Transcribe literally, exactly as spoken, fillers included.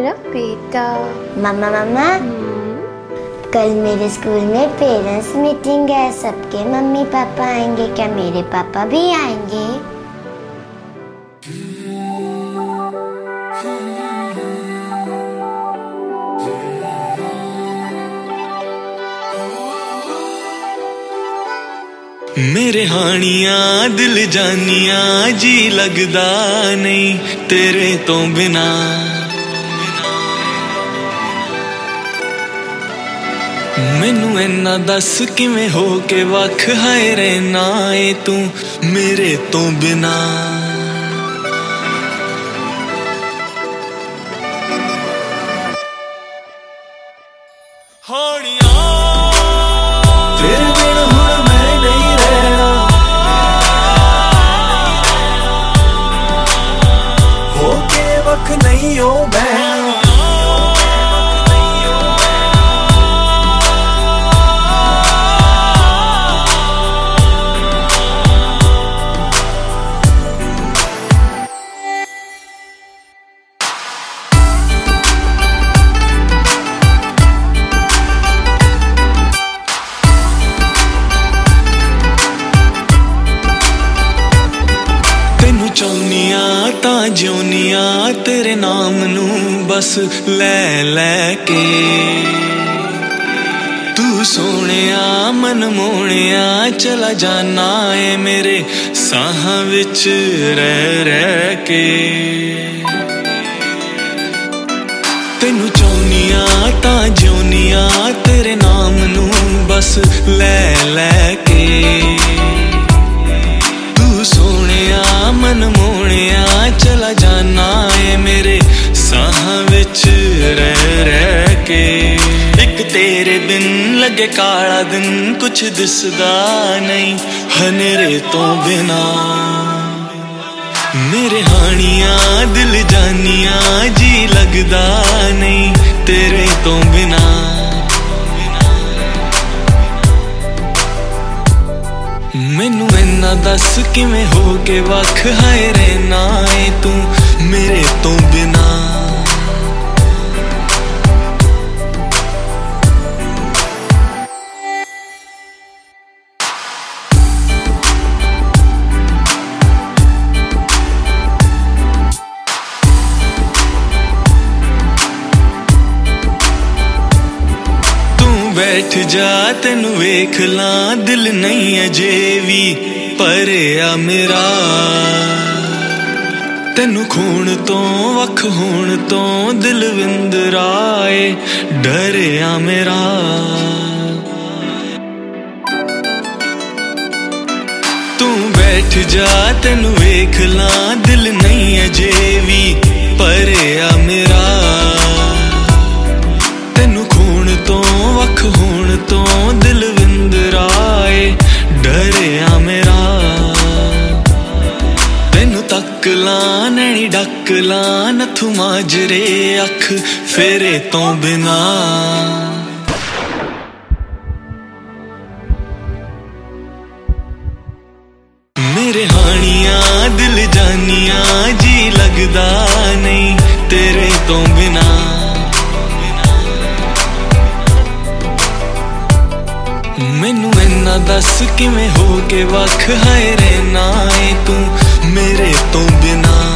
मेरा बेटा। मम्मा मम्मा कल मेरे स्कूल में पेरेंट्स मीटिंग है, सबके मम्मी पापा आएंगे, क्या मेरे पापा भी आएंगे? मेरे हानियां दिल जानियां जी लगदा नहीं तेरे तो बिना। मैनू इन्ना दस किवें हो के वख हाय रहना ए तू मेरे तो बिना। तेरे बिना हुण मैं नहीं रहना, होके वख नहीं हो बहना। चौनिया तां जिउनिया तेरे नाम नू बस लै लै के। तू सोहणिया मन मोहणिया चला जाना है मेरे साहां विच रह रह के। तेनू चौनिया तां जिउनिया तेरे नाम नू बस लै लै के। सोहणिया मन मोहणिया चला जाना है मेरे साहां विच रह रह के। एक तेरे बिन लगे काला दिन कुछ दिसदा नहीं हनेरे तो बिना। मेरे हानियां दिल जानियां जी लगदा नहीं तेरे तो बिना। मैनू इन्ना दस किवें हो के वख हाय रहना ए तू मेरे तो बिना। बैठ जा तेनू वेख लां दिल नहीं अजे भी भरिया मेरा। तेनू खून तो वख होण तो दिल विंदराए डरिया मेरा। तू बैठ जा तेनू वेख लां दिल नहीं अजे भी भरिया मेरा। तेनू खून तो वख होण तो दिल विंदराए डरिया मेरा। तेनू तक ला नैनी डक ला नथू माजरे अख फेरे तो बिना। मेरे हानियां दिल जानियां जी लगदा नहीं तेरे तो बिना। मैनू इन्ना दस किवें हो के वख हाय रहना ए तू मेरे तो बिना।